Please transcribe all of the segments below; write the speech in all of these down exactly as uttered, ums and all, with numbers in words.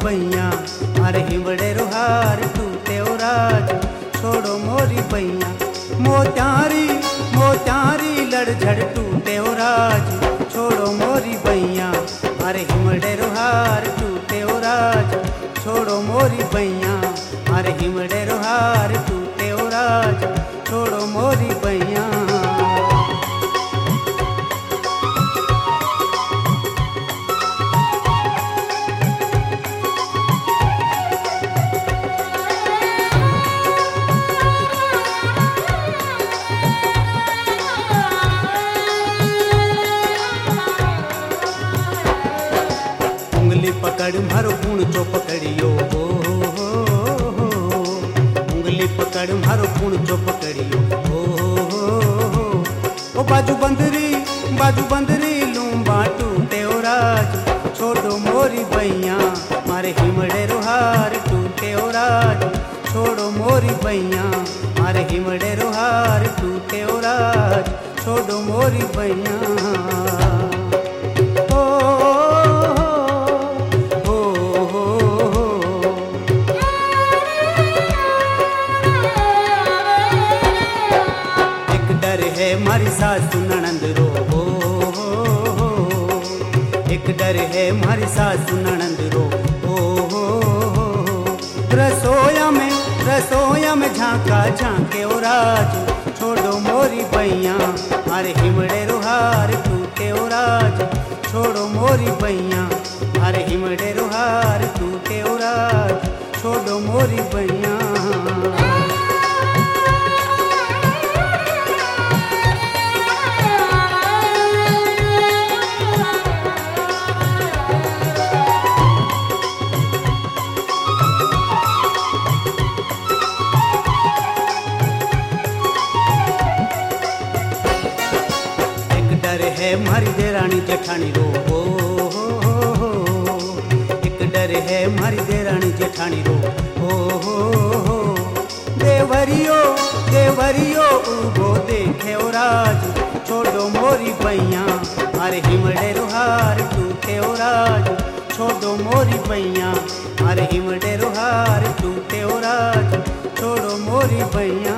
बैया, अरे हिमड़े रुहार टूटे राज छोड़ो मोरी बैया। मोत्यारी मोत्यारी लड़झड़ टूटे राज छोड़ो मोरी बैया, अरे हिमड़े रुहार टूटे राज छोड़ो मोरी बैया, अरे हिमड़े रुहार टूटे राज छोड़ो मोरी बैया। उंगली पकड़ मारो पूण चो पकड़ियो हो, हो, हो, हो। उंगली पकड़ मारो पूण चो पकड़ियो हो, हो, हो। ओ बाजू बंदरी बाजू बंदरी लूंबा टूटे राज छोड़ो मोरी बैया, मारे हिमड़े रुहार टूटे राज छोड़ो मोरी बैया, मारे हिमड़े रुहार टूटे राज छोड़ो मोरी बैया। मारी सासु ननंद रो हो, हो, हो। एक डर है मारी सासु ननंद रो हो, हो, हो। रसोया में रसोया में झांका झांके ओ राज छोड़ो मोरी बैया, मारे हिमड़े रुहार टूटे ओ राज छोड़ो मोरी बैया, मारे हिमड़े रुहार टूटे ओ राज छोड़ो मोरी बैया। है मारी देरानी जेठानी रो हो, हो, हो, हो। एक डर है मारी देरानी जेठानी रो हो, हो, हो। देवरियो देवरियो उबो देखे ओ राज छोड़ो मोरी बैया, मारे हिमड़े रुहार टूटे ओ राज छोड़ो मोरी बैया, मारे हिमड़े रुहार टूटे ओ राज छोड़ो मोरी बैया।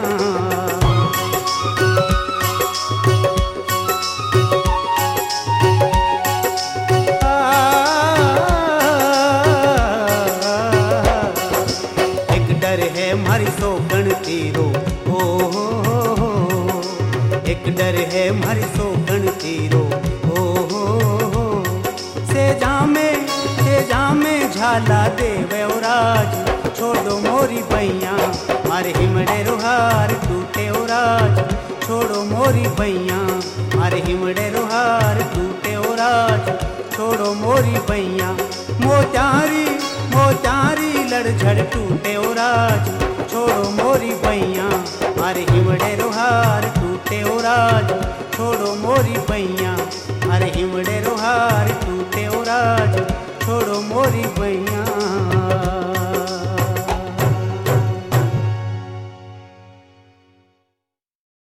मारी सोकन तीरो हो, हो, हो, हो। एक डर है मारी सोकन तीरो हो, हो, हो। से जामे से जामे झाला देवे ओ राज छोड़ो मोरी बैया, मारे हिमड़े रुहार टूटे ओ राज छोड़ो मोरी बैया, मारे हिमड़े रुहार टूटे ओ राज छोड़ो मोरी बैया,